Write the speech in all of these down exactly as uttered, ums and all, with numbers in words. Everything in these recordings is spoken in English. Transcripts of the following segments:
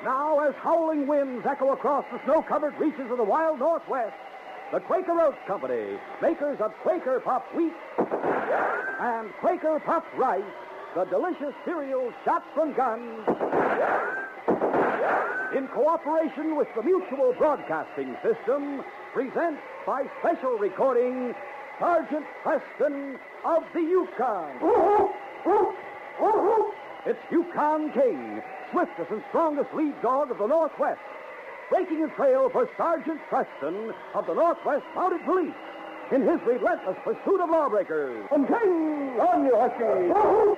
Now, as howling winds echo across the snow-covered reaches of the wild Northwest, the Quaker Oats Company, makers of Quaker Puffed Wheat and Quaker Puffed Rice, the delicious cereal shot from guns, in cooperation with the Mutual Broadcasting System, presents by special recording Sergeant Preston of the Yukon. It's Yukon King, swiftest and strongest lead dog of the Northwest, breaking a trail for Sergeant Preston of the Northwest Mounted Police in his relentless pursuit of lawbreakers. And King, on you, Husky!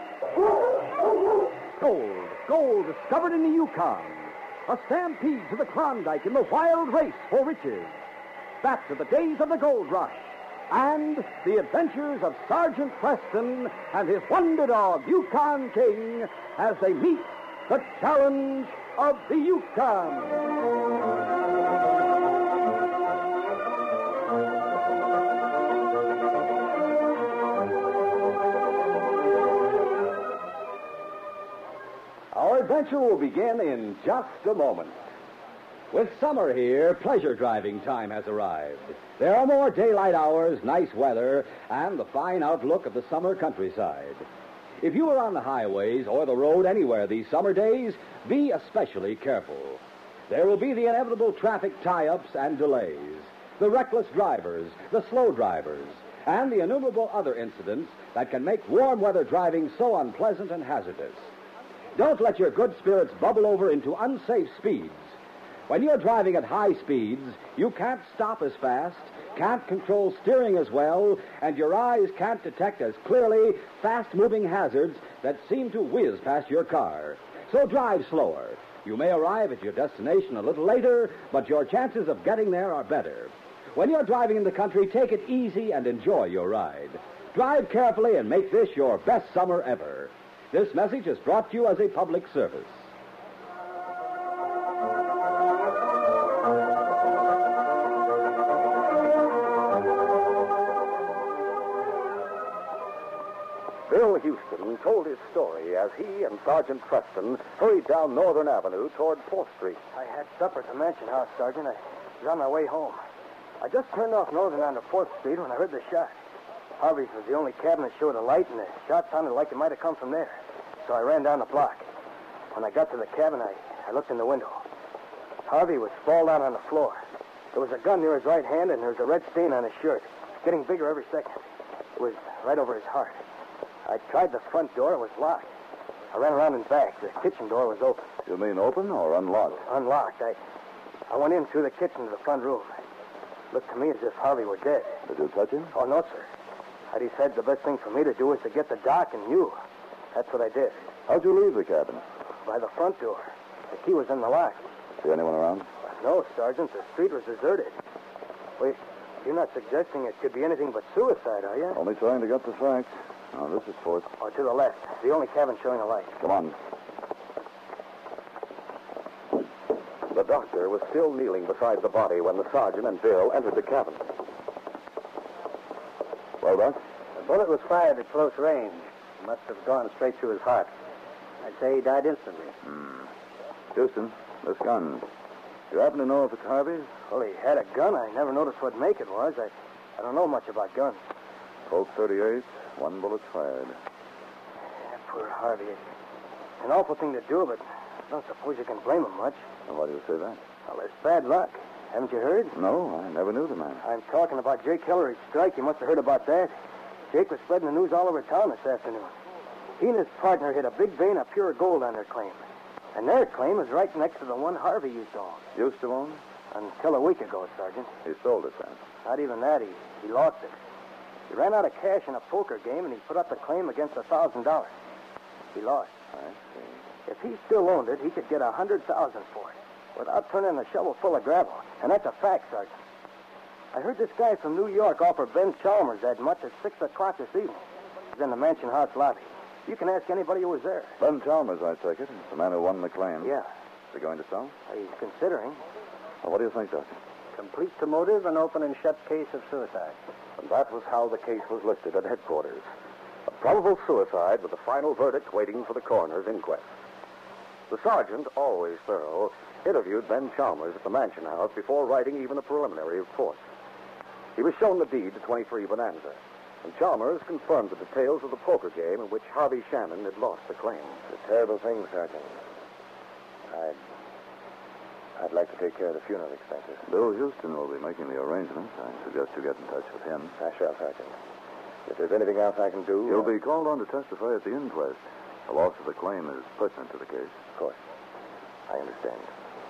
Gold, gold discovered in the Yukon. A stampede to the Klondike in the wild race for riches. Back to the days of the gold rush. And the adventures of Sergeant Preston and his wonder dog, Yukon King, as they meet the challenge of the Yukon. Our adventure will begin in just a moment. With summer here, pleasure driving time has arrived. There are more daylight hours, nice weather, and the fine outlook of the summer countryside. If you are on the highways or the road anywhere these summer days, be especially careful. There will be the inevitable traffic tie-ups and delays, the reckless drivers, the slow drivers, and the innumerable other incidents that can make warm weather driving so unpleasant and hazardous. Don't let your good spirits bubble over into unsafe speeds. When you're driving at high speeds, you can't stop as fast, can't control steering as well, and your eyes can't detect as clearly fast-moving hazards that seem to whiz past your car. So drive slower. You may arrive at your destination a little later, but your chances of getting there are better. When you're driving in the country, take it easy and enjoy your ride. Drive carefully and make this your best summer ever. This message is brought to you as a public service. Bill Houston told his story as he and Sergeant Preston hurried down Northern Avenue toward fourth Street. I had supper at the Mansion House, Sergeant. I was on my way home. I just turned off Northern onto fourth Street when I heard the shot. Harvey's was the only cabin that showed a light, and the shot sounded like it might have come from there. So I ran down the block. When I got to the cabin, I, I looked in the window. Harvey was sprawled out on the floor. There was a gun near his right hand, and there was a red stain on his shirt, getting bigger every second. It was right over his heart. I tried the front door. It was locked. I ran around and back. The kitchen door was open. You mean open or unlocked? Unlocked. I, I went in through the kitchen to the front room. It looked to me as if Harvey were dead. Did you touch him? Oh, no, sir. I decided the best thing for me to do was to get the doc and you. That's what I did. How'd you leave the cabin? By the front door. The key was in the lock. See anyone around? No, Sergeant. The street was deserted. Wait, you're not suggesting it could be anything but suicide, are you? Only trying to get the facts. Oh, this is fourth. Oh, to the left. The only cabin showing a light. Come on. The doctor was still kneeling beside the body when the sergeant and Bill entered the cabin. Well, Doc? The bullet was fired at close range. It must have gone straight through his heart. I'd say he died instantly. Hmm. Houston, this gun. Do you happen to know if it's Harvey's? Well, he had a gun. I never noticed what make it was. I, I don't know much about guns. Colt thirty-eight, one bullet fired. Yeah, poor Harvey. It's an awful thing to do, but I don't suppose you can blame him much. Well, why do you say that? Well, it's bad luck. Haven't you heard? No, I never knew the man. I'm talking about Jake Hillary's strike. You must have heard about that. Jake was spreading the news all over town this afternoon. He and his partner hit a big vein of pure gold on their claim. And their claim is right next to the one Harvey used to own. Used to own? Until a week ago, Sergeant. He sold it then? Not even that. He, he lost it. He ran out of cash in a poker game, and he put up the claim against a thousand dollars. He lost. I see. If he still owned it, he could get a hundred thousand for it, without turning a shovel full of gravel. And that's a fact, Sergeant. I heard this guy from New York offer Ben Chalmers that much at six o'clock this evening. He's in the Mansion House lobby. You can ask anybody who was there. Ben Chalmers, I take it. The man who won the claim. Yeah. Is he going to sell? He's considering. Well, what do you think, Doctor? Complete to motive, an open and shut case of suicide. And that was how the case was listed at headquarters. A probable suicide with a final verdict waiting for the coroner's inquest. The sergeant, always thorough, interviewed Ben Chalmers at the Mansion House before writing even a preliminary report. He was shown the deed to twenty-three Bonanza, and Chalmers confirmed the details of the poker game in which Harvey Shannon had lost the claim. It's a terrible thing, Sergeant. I'd... I'd like to take care of the funeral expenses. Bill Houston will be making the arrangements. I suggest you get in touch with him. I shall, Sergeant. If there's anything else I can do... You'll uh... be called on to testify at the inquest. The loss of the claim is pertinent to the case. Of course. I understand.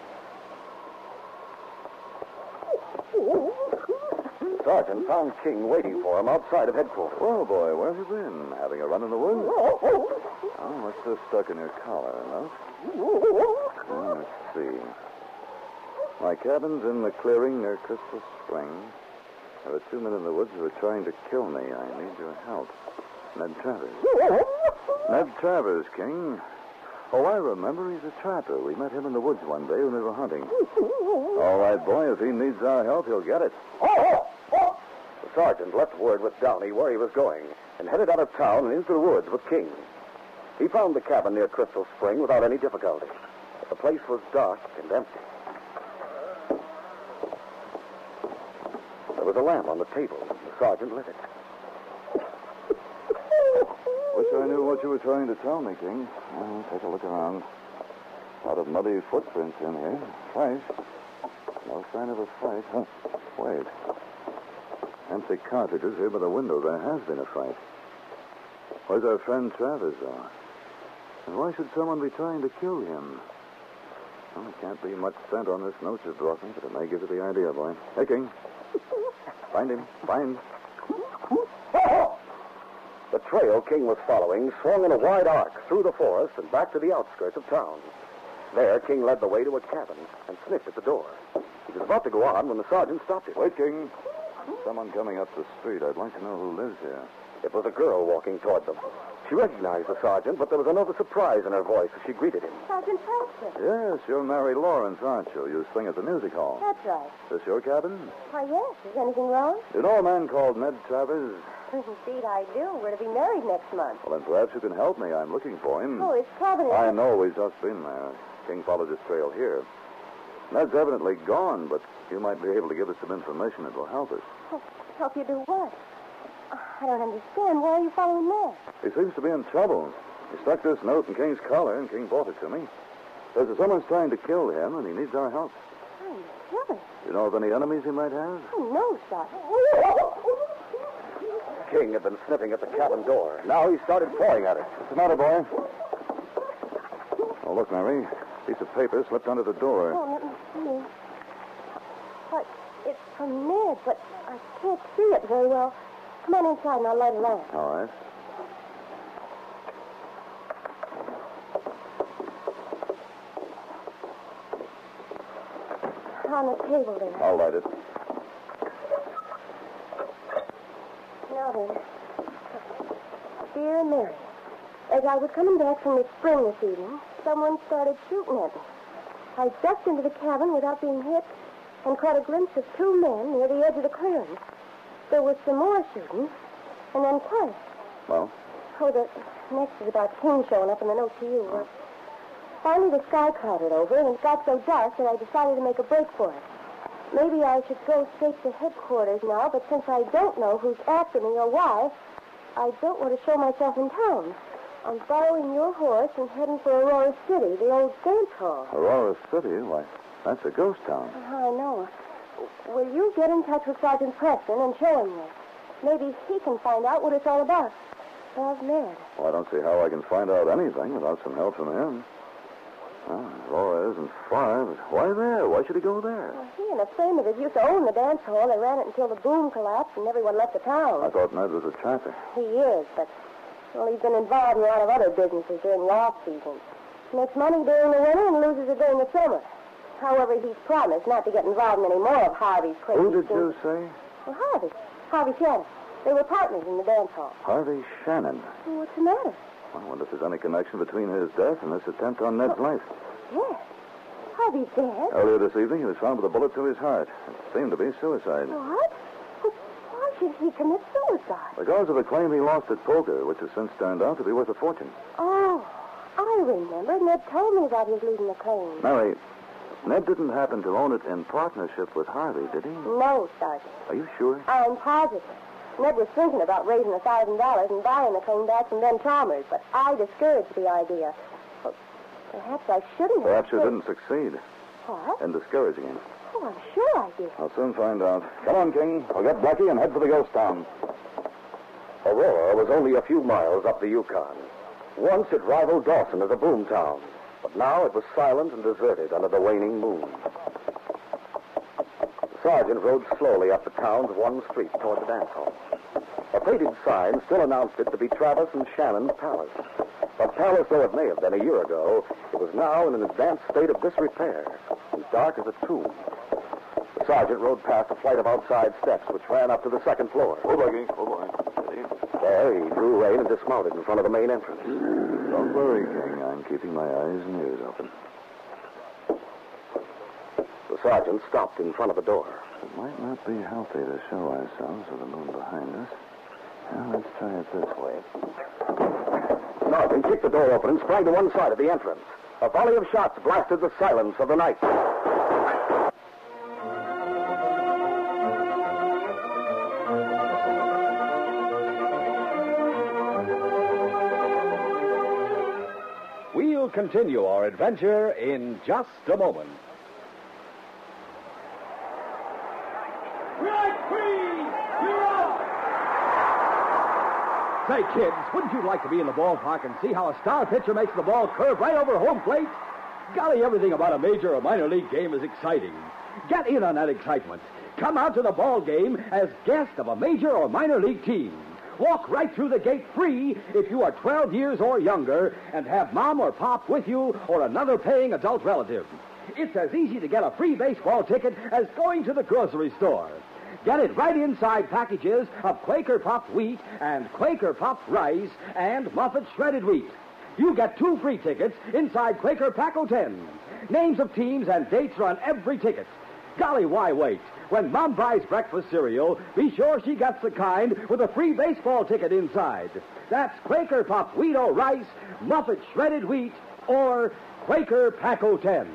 The sergeant found King waiting for him outside of headquarters. Well, boy, where have you been? Having a run in the woods? Oh, what's this stuck in your collar, no? Oh, let's see. My cabin's in the clearing near Crystal Spring. There were two men in the woods who were trying to kill me. I need your help. Ned Travers. Ned Travers, King. Oh, I remember. He's a trapper. We met him in the woods one day when we were hunting. All right, boy. If he needs our help, he'll get it. The sergeant left word with Downey where he was going and headed out of town and into the woods with King. He found the cabin near Crystal Spring without any difficulty. But the place was dark and empty. There was a lamp on the table. The sergeant lit it. Wish I knew what you were trying to tell me, King. Well, take a look around. A lot of muddy footprints in here. Fresh. No sign of a fight. Huh. Wait. Empty cartridges here by the window. There has been a fight. Where's our friend Travers, though? And why should someone be trying to kill him? Well, there can't be much scent on this note you brought me, but it may give you the idea, boy. Hey, King. Find him. Find. The trail King was following swung in a wide arc through the forest and back to the outskirts of town. There, King led the way to a cabin and sniffed at the door. He was about to go on when the sergeant stopped him. Wait, King. Someone coming up the street. I'd like to know who lives here. It was a girl walking toward them. She recognized the sergeant, but there was a note of surprise in her voice as she greeted him. Sergeant Preston. Yes, you're Mary Lawrence, aren't you? You sing at the music hall. That's right. Is this your cabin? Why, yes. Is anything wrong? You know a man called Ned Travers? Indeed, I do. We're to be married next month. Well, then perhaps you can help me. I'm looking for him. Oh, his cabin is... I know. He's just been there. King followed his trail here. Ned's evidently gone, but you might be able to give us some information that will help us. Oh, help you do what? I don't understand. Why are you following there? He seems to be in trouble. He stuck this note in King's collar, and King brought it to me. Says that someone's trying to kill him, and he needs our help. Trying to kill him? You know of any enemies he might have? Oh, no, Sergeant. King had been sniffing at the cabin door. Now he started pawing at it. What's the matter, boy? Oh, look, Mary. Piece of paper slipped under the door. Oh, let me see. What? It's from Ned, but I can't see it very well. Come on inside and I'll light a lamp. All right. On the table there. I'll light it. Now then. Dear Mary, as I was coming back from the spring this evening, someone started shooting at me. I ducked into the cabin without being hit and caught a glimpse of two men near the edge of the clearing. There was some more shooting, and then quiet. Well? Oh, the next is about King showing up in the note to you. Uh, finally, the sky clouded over, and it got so dark that I decided to make a break for it. Maybe I should go straight to headquarters now, but since I don't know who's after me or why, I don't want to show myself in town. I'm borrowing your horse and heading for Aurora City, the old dance hall. Aurora City? Why, that's a ghost town. I know. Will you get in touch with Sergeant Preston and show him this? Maybe he can find out what it's all about. Love, Ned. Well, I don't see how I can find out anything without some help from him. Well, Aurora isn't far, but why there? Why should he go there? Well, he and a friend of his used to own the dance hall. They ran it until the boom collapsed and everyone left the town. I thought Ned was a trapper. He is, but, well, he's been involved in a lot of other businesses during the off-season. Makes money during the winter and loses it during the summer. However, he's promised not to get involved in any more of Harvey's crazy Who did schemes. you say? Well, Harvey. Harvey Shannon. They were partners in the dance hall. Harvey Shannon. Well, what's the matter? I wonder if there's any connection between his death and this attempt on Ned's life. Yes. Harvey's dead. Earlier this evening, he was found with a bullet through his heart. It seemed to be suicide. What? Well, why should he commit suicide? Because of the claim he lost at poker, which has since turned out to be worth a fortune. Oh. I remember. Ned told me about his leaving the claim. Mary, Ned didn't happen to own it in partnership with Harvey, did he? No, Sergeant. Are you sure? I'm positive. Ned was thinking about raising a thousand dollars and buying the claim back from Ben Chalmers, but I discouraged the idea. Well, perhaps I shouldn't have. Perhaps you didn't succeed What? in discouraging him. Oh, I'm sure I did. I'll soon find out. Come on, King. We'll get Blackie and head for the ghost town. Aurora was only a few miles up the Yukon. Once it rivaled Dawson as a boom town, but now it was silent and deserted under the waning moon. The sergeant rode slowly up the town's one street toward the dance hall. A faded sign still announced it to be Travis and Shannon's Palace. But palace though it may have been a year ago, it was now in an advanced state of disrepair, as dark as a tomb. The sergeant rode past a flight of outside steps which ran up to the second floor. Oh, Blackie. Oh, boy. Steady. There, he drew rein and dismounted in front of the main entrance. Don't worry, King. I'm keeping my eyes and ears open. The sergeant stopped in front of the door. It might not be healthy to show ourselves with the moon behind us. Now, let's try it this way. Sergeant kicked the door open and sprang to one side of the entrance. A volley of shots blasted the silence of the night. We'll continue our adventure in just a moment. Say, kids, wouldn't you like to be in the ballpark and see how a star pitcher makes the ball curve right over home plate? Golly, everything about a major or minor league game is exciting. Get in on that excitement. Come out to the ball game as guest of a major or minor league team. Walk right through the gate free if you are twelve years or younger and have mom or pop with you or another paying adult relative. It's as easy to get a free baseball ticket as going to the grocery store. Get it right inside packages of Quaker Puffed wheat and Quaker Puffed rice and Muffet shredded wheat. You get two free tickets inside Quaker Pack-O ten. Names of teams and dates are on every ticket. Golly, why wait? When Mom buys breakfast cereal, be sure she gets the kind with a free baseball ticket inside. That's Quaker Puffed wheat or rice, Muffet shredded wheat, or Quaker Pack-O ten.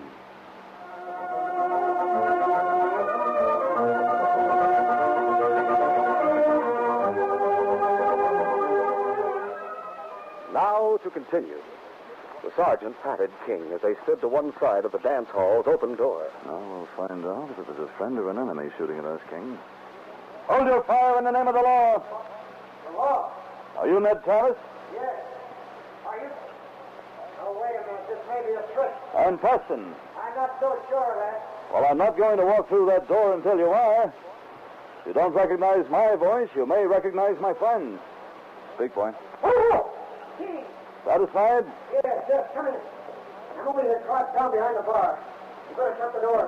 Now to continue. The sergeant patted King as they stood to one side of the dance hall's open door. Now we'll find out if it was a friend or an enemy shooting at us, King. Hold your fire in the name of the law. The law? Are you Ned Travis? Yes. Are you? Oh, wait a minute. This may be a trick. I'm Preston. I'm not so sure of that. Well, I'm not going to walk through that door until you are. If you don't recognize my voice, you may recognize my friend's. Speak, boy. Oh! King! Satisfied? Yes, yes, come in. I'm only the clock down behind the bar. You better shut the door.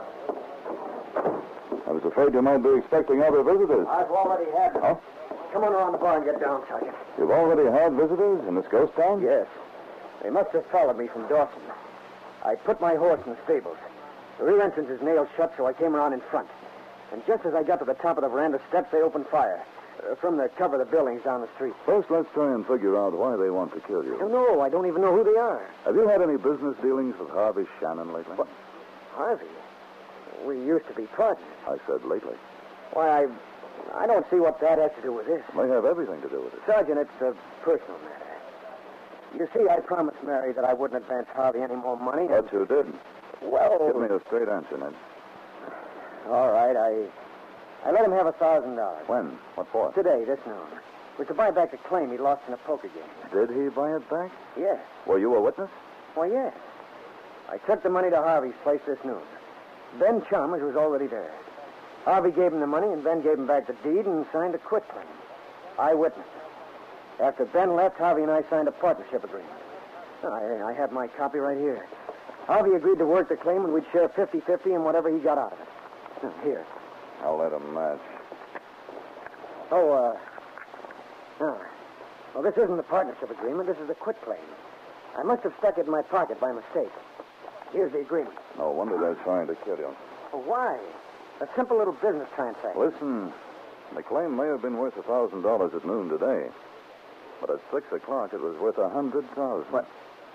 I was afraid you might be expecting other visitors. I've already had them. Huh? Come on around the bar and get down, Sergeant. You've already had visitors in this ghost town? Yes. They must have followed me from Dawson. I put my horse in the stables. The rear entrance is nailed shut, so I came around in front. And just as I got to the top of the veranda steps, they opened fire. Uh, from the cover of the buildings down the street. First, let's try and figure out why they want to kill you. Oh, no, I don't even know who they are. Have you had any business dealings with Harvey Shannon lately? What? Harvey? We used to be partners. I said lately. Why, I... I don't see what that has to do with this. May have everything to do with it. Sergeant, it's a personal matter. You see, I promised Mary that I wouldn't advance Harvey any more money. But you didn't. Well... Give me a straight answer, Ned. All right, I... I let him have a thousand dollars. When? What for? Today, this noon. It was to buy back a claim he lost in a poker game. Did he buy it back? Yes. Were you a witness? Well, yes. I took the money to Harvey's place this noon. Ben Chalmers was already there. Harvey gave him the money, and Ben gave him back the deed and signed a quit claim. I witnessed it. After Ben left, Harvey and I signed a partnership agreement. I, I have my copy right here. Harvey agreed to work the claim, and we'd share fifty-fifty in whatever he got out of it. Here. I'll let him match. Oh, uh... No. Well, this isn't the partnership agreement. This is the quit claim. I must have stuck it in my pocket by mistake. Here's the agreement. No wonder they're trying to kill you. Well, why? A simple little business transaction. Listen, the claim may have been worth a thousand dollars at noon today, but at six o'clock it was worth a hundred thousand. What?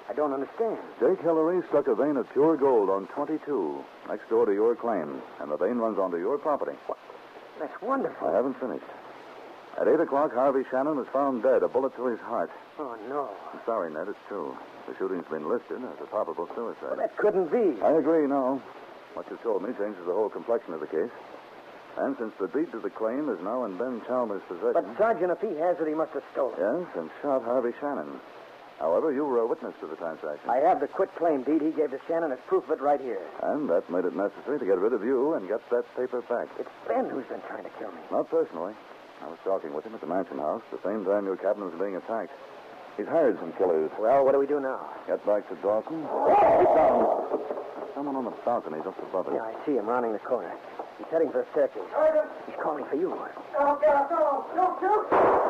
I don't understand. Jake Hillary struck a vein of pure gold on twenty-two, next door to your claim, and the vein runs onto your property. That's wonderful. I haven't finished. At eight o'clock, Harvey Shannon was found dead, a bullet through his heart. Oh, no. I'm sorry, Ned, it's true. The shooting's been listed as a probable suicide. Well, that couldn't be. I agree, no. What you told me changes the whole complexion of the case. And since the deed to the claim is now in Ben Chalmers' possession... But, Sergeant, if he has it, he must have stolen it. Yes, and shot Harvey Shannon. However, you were a witness to the transaction. I have the quit claim deed he gave to Shannon as proof of it right here. And that made it necessary to get rid of you and get that paper back. It's Ben who's been trying to kill me. Not personally. I was talking with him at the mansion house the same time your cabin was being attacked. He's hired some killers. Well, what do we do now? Get back to Dawson. Keep down. There's someone on the balcony just above us. Yeah, I see him rounding the corner. He's heading for the staircase. He's calling for you. Oh, God, no, don't shoot.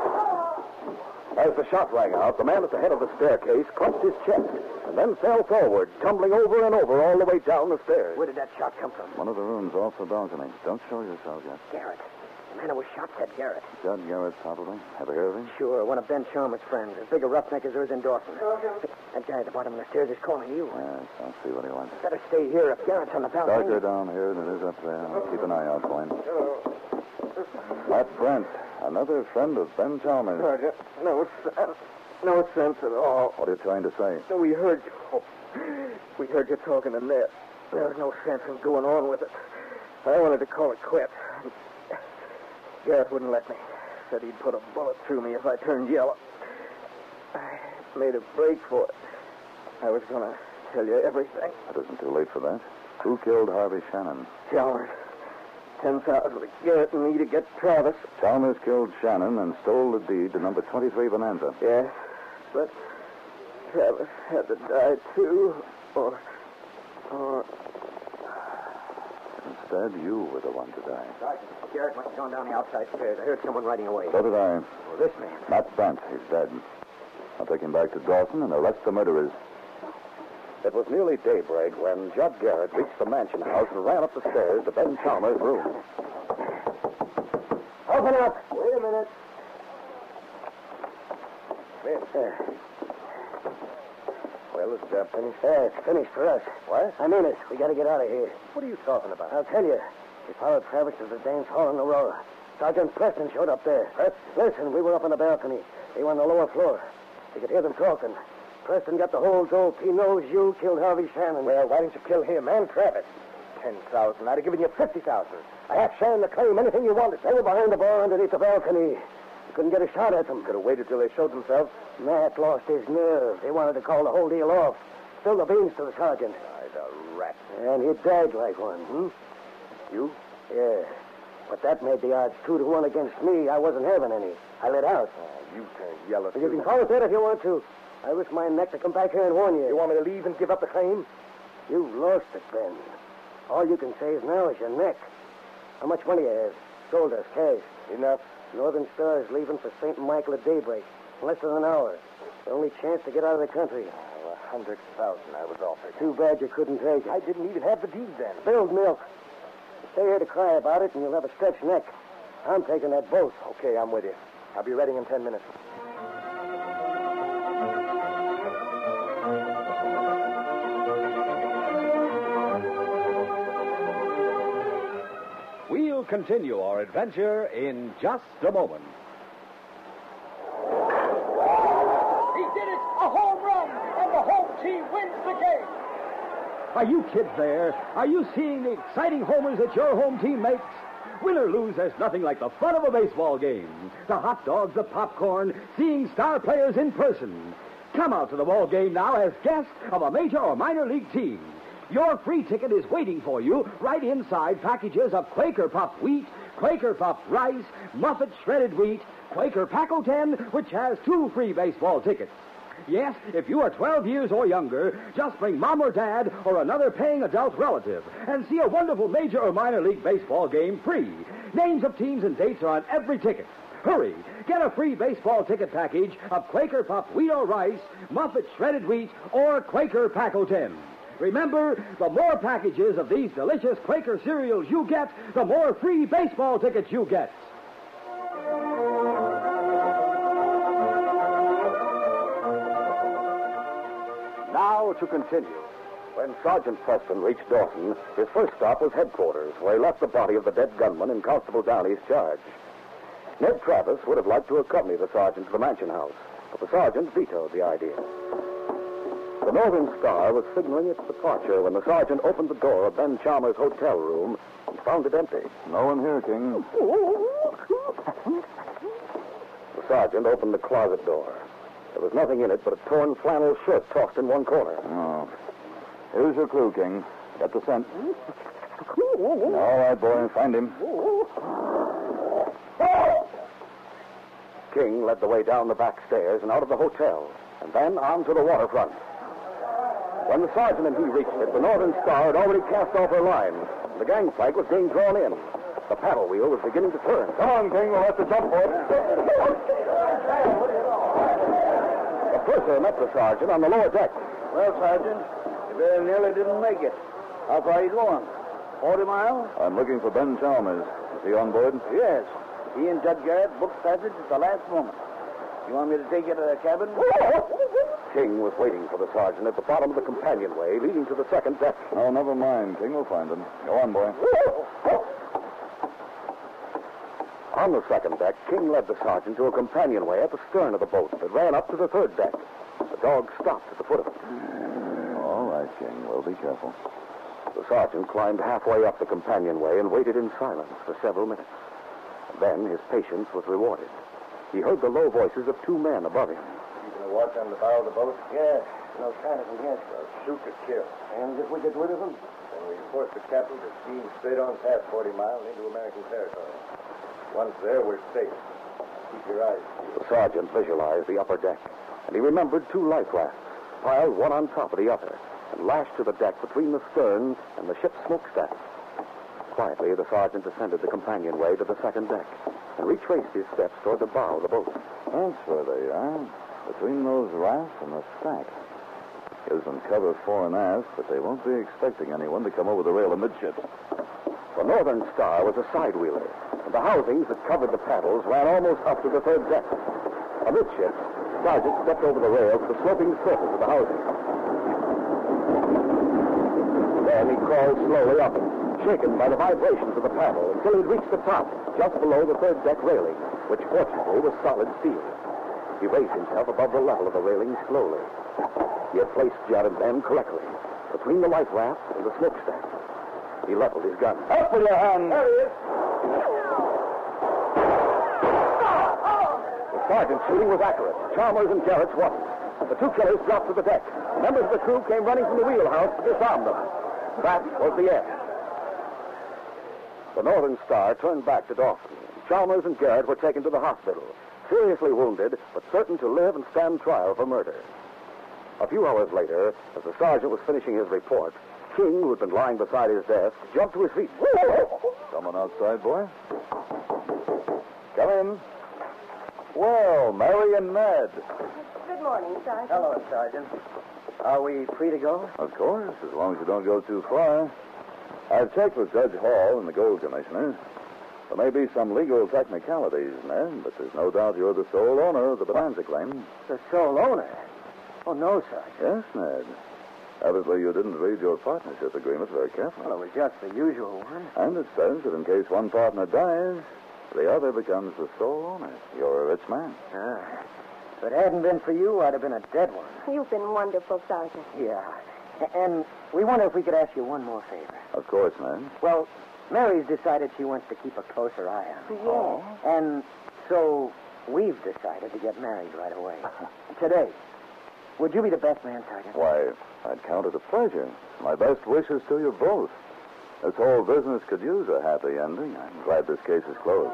As the shot rang out, the man at the head of the staircase clutched his chest and then fell forward, tumbling over and over all the way down the stairs. Where did that shot come from? One of the rooms off the balcony. Don't show yourself yet. Garrett. The man who was shot said Garrett. Judd Garrett, probably. Ever hear of him? Sure, one of Ben Chalmers' friends. As big a roughneck as there is in Dawson. That guy at the bottom of the stairs is calling you. Yes, I'll see what he wants. Better stay here if Garrett's on the balcony. Darker down here than it is up there. Keep an eye out for him. Matt Brent, another friend of Ben Chalmers. Sergeant, no sense. No sense at all. What are you trying to say? We heard you. Oh, we heard you talking to Ned. There was no sense in going on with it. I wanted to call it quits. Garrett wouldn't let me. Said he'd put a bullet through me if I turned yellow. I made a break for it. I was going to tell you everything. It isn't too late for that. Who killed Harvey Shannon? Chalmers. Ten thousand to Garrett and me to get Travis. Chalmers killed Shannon and stole the deed to number twenty-three Bonanza. Yes, but Travis had to die too, or, or... Instead, you were the one to die. Sergeant, Garrett must have gone down the outside stairs. I heard someone riding away. So did I. Well, this man. Matt Brent. He's dead. I'll take him back to Dawson and arrest the murderers. It was nearly daybreak when Judd Garrett reached the mansion house and ran up the stairs to Ben Chalmers' room. Open up. Wait a minute. There. Well, is the job finished? Yeah, it's finished for us. What? I mean it. We got to get out of here. What are you talking about? I'll tell you. We followed Travis to the dance hall in Aurora. Sergeant Preston showed up there. Preston? Listen, we were up on the balcony. They were on the lower floor. We could hear them talking. Preston got the whole dope. He knows you killed Harvey Shannon. Well, why didn't you kill him and Travis? Ten thousand. I'd have given you fifty thousand. I have Shannon to claim anything you wanted. They were behind the bar underneath the balcony. You couldn't get a shot at them. Could have waited till they showed themselves. Matt lost his nerve. They wanted to call the whole deal off. Spill the beans to the sergeant. Why, the rat. And he died like one, hmm? You? Yeah. But that made the odds two to one against me. I wasn't having any. I let out. Oh, you turned yellow, You can call it that if you want to. I risked my neck to come back here and warn you. You want me to leave and give up the claim? You've lost it, Ben. All you can save now is your neck. How much money you have? Sold us, cash. Enough. Northern Star is leaving for Saint Michael at daybreak. In less than an hour. The only chance to get out of the country. Oh, a hundred thousand I was offered. Too bad you couldn't take it. I didn't even have the deed then. Spilled milk. Stay here to cry about it, and you'll have a stretched neck. I'm taking that boat. Okay, I'm with you. I'll be ready in ten minutes. We'll continue our adventure in just a moment. He did it! A home run! And the home team wins the game! Are you kids there? Are you seeing the exciting homers that your home team makes? Win or lose, there's nothing like the fun of a baseball game. The hot dogs, the popcorn, seeing star players in person. Come out to the ball game now as guest of a major or minor league team. Your free ticket is waiting for you right inside packages of Quaker Puffed wheat, Quaker Puffed rice, Muffet shredded wheat, Quaker Paco ten, which has two free baseball tickets. Yes, if you are twelve years or younger, just bring mom or dad or another paying adult relative and see a wonderful major or minor league baseball game free. Names of teams and dates are on every ticket. Hurry, get a free baseball ticket package of Quaker Puffed wheat or rice, Muffet shredded wheat, or Quaker Paco ten. Remember, the more packages of these delicious Quaker cereals you get, the more free baseball tickets you get. now to continue. When Sergeant Preston reached Dawson, his first stop was headquarters, where he left the body of the dead gunman in Constable Downey's charge. Ned Travis would have liked to accompany the sergeant to the mansion house, but the sergeant vetoed the idea. The Northern Star was signaling its departure when the sergeant opened the door of Ben Chalmers' hotel room and found it empty. No one here, King. The sergeant opened the closet door. There was nothing in it but a torn flannel shirt tossed in one corner. Oh. Here's your clue, King. Get the scent. All right, boy. Find him. King led the way down the back stairs and out of the hotel, and then on to the waterfront. When the sergeant and he reached it, the Northern Star had already cast off her line. The gangplank was being drawn in. The paddle wheel was beginning to turn. Come on, King. We'll have to jump for it. The purser met the sergeant on the lower deck. Well, Sergeant, you very nearly didn't make it. How far are you going? Forty miles? I'm looking for Ben Chalmers. Is he on board? Yes. He and Judge Garrett booked passage at the last moment. You want me to take you to the cabin? King was waiting for the sergeant at the bottom of the companionway leading to the second deck. Oh, never mind. King will find him. Go on, boy. On the second deck, King led the sergeant to a companionway at the stern of the boat that ran up to the third deck. The dog stopped at the foot of it. All right, King. We'll be careful. The sergeant climbed halfway up the companionway and waited in silence for several minutes. Then his patience was rewarded. He heard the low voices of two men above him. Keeping a watch on the bow of the boat? Yes. No sign of him yet. Well, shoot to kill. And if we get rid of him? Then we force the captain to steam straight on past forty miles into American territory. Once there, we're safe. Keep your eyes peeled. The sergeant visualized the upper deck, and he remembered two life rafts, piled one on top of the other, and lashed to the deck between the stern and the ship's smokestack. Quietly, the sergeant descended the companionway to the second deck and retraced his steps toward the bow of the boat. That's where they are. Between those rafts and the stack. Gives them cover fore and aft, but they won't be expecting anyone to come over the rail amidships. The Northern Star was a side-wheeler, and the housings that covered the paddles ran almost up to the third deck. Amidships, the sergeant stepped over the rail to the sloping surface of the housing. Then he crawled slowly up, shaken by the vibrations of the paddle, until he'd reached the top, just below the third deck railing, which fortunately was solid steel. He raised himself above the level of the railing slowly. He had placed Judd and Ben correctly, between the life raft and the smokestack. He leveled his gun. Up with your hand. There he is. The sergeant's shooting was accurate. Chalmers and Garrett's wasn't. The two killers dropped to the deck. Members of the crew came running from the wheelhouse to disarm them. That was the end. The Northern Star turned back to Dawson. Chalmers and Garrett were taken to the hospital, seriously wounded, but certain to live and stand trial for murder. A few hours later, as the sergeant was finishing his report, King, who had been lying beside his desk, jumped to his feet. Someone outside, boy? Come in. Well, Mary and Ned. Good morning, Sergeant. Hello, Sergeant. Are we free to go? Of course, as long as you don't go too far. I've checked with Judge Hall and the Gold Commissioner. There may be some legal technicalities, Ned, but there's no doubt you're the sole owner of the Bonanza claim. The sole owner? Oh, no, Sergeant. Yes, Ned. Evidently, you didn't read your partnership agreement very carefully. Well, it was just the usual one. And it says that in case one partner dies, the other becomes the sole owner. You're a rich man. Ah. If it hadn't been for you, I'd have been a dead one. You've been wonderful, Sergeant. Yeah. And we wonder if we could ask you one more favor. Of course, Ned. Well, Mary's decided she wants to keep a closer eye on me. Yes. And so we've decided to get married right away. Today. Would you be the best man, Sergeant? Why, I'd count it a pleasure. My best wishes to you both. This whole business could use a happy ending. I'm glad this case is closed.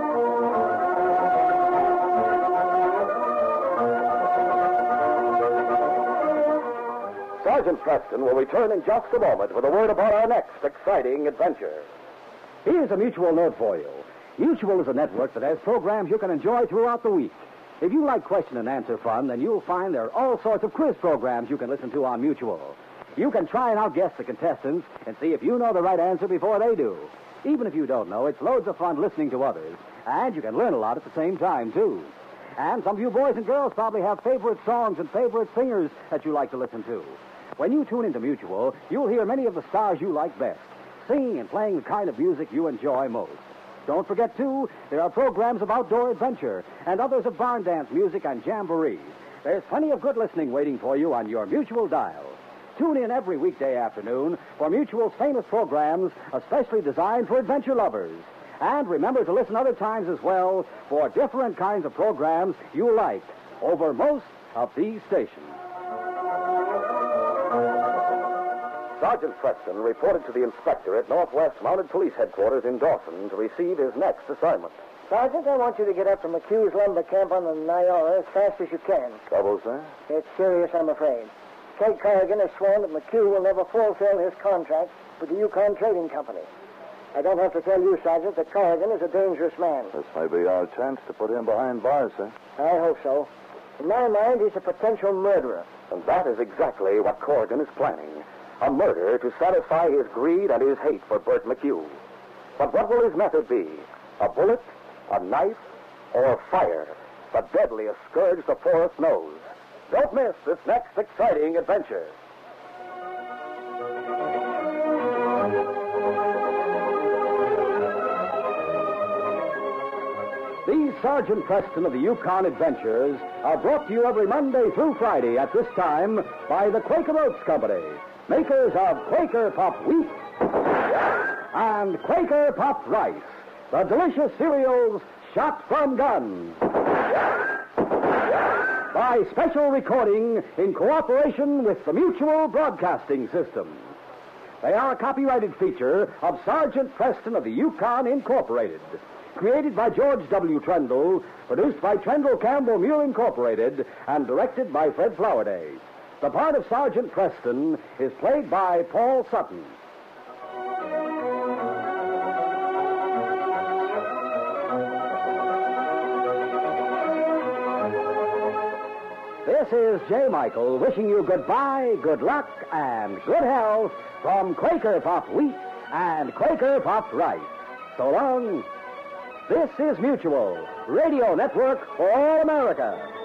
Sergeant Preston will return in just a moment with a word about our next exciting adventure. Here's a Mutual note for you. Mutual is a network that has programs you can enjoy throughout the week. If you like question and answer fun, then you'll find there are all sorts of quiz programs you can listen to on Mutual. You can try and outguess the contestants and see if you know the right answer before they do. Even if you don't know, it's loads of fun listening to others. And you can learn a lot at the same time, too. And some of you boys and girls probably have favorite songs and favorite singers that you like to listen to. When you tune into Mutual, you'll hear many of the stars you like best, singing and playing the kind of music you enjoy most. Don't forget, too, there are programs of outdoor adventure and others of barn dance music and jamboree. There's plenty of good listening waiting for you on your Mutual dial. Tune in every weekday afternoon for Mutual's famous programs, especially designed for adventure lovers. And remember to listen other times as well for different kinds of programs you like over most of these stations. Sergeant Preston reported to the inspector at Northwest Mounted Police Headquarters in Dawson to receive his next assignment. Sergeant, I want you to get up to McHugh's lumber camp on the Nyora as fast as you can. Trouble, sir? It's serious, I'm afraid. Kate Corrigan has sworn that McHugh will never fulfill his contract with the Yukon Trading Company. I don't have to tell you, Sergeant, that Corrigan is a dangerous man. This may be our chance to put him behind bars, sir. I hope so. In my mind, he's a potential murderer. And that is exactly what Corrigan is planning. A murder to satisfy his greed and his hate for Bert McHugh. But what will his method be? A bullet? A knife? Or fire? The deadliest scourge the forest knows. Don't miss this next exciting adventure. These Sergeant Preston of the Yukon Adventures are brought to you every Monday through Friday at this time by the Quaker Oats Company, makers of Quaker Puffed Wheat and Quaker Puffed Rice, the delicious cereals shot from guns. By special recording in cooperation with the Mutual Broadcasting System. They are a copyrighted feature of Sergeant Preston of the Yukon Incorporated. Created by George W. Trendle, produced by Trendle Campbell Mule Incorporated, and directed by Fred Flowerday. The part of Sergeant Preston is played by Paul Sutton. This is J. Michael wishing you goodbye, good luck, and good health from Quaker Puffed Wheat and Quaker Puffed Rice. So long. This is Mutual, Radio Network for all America.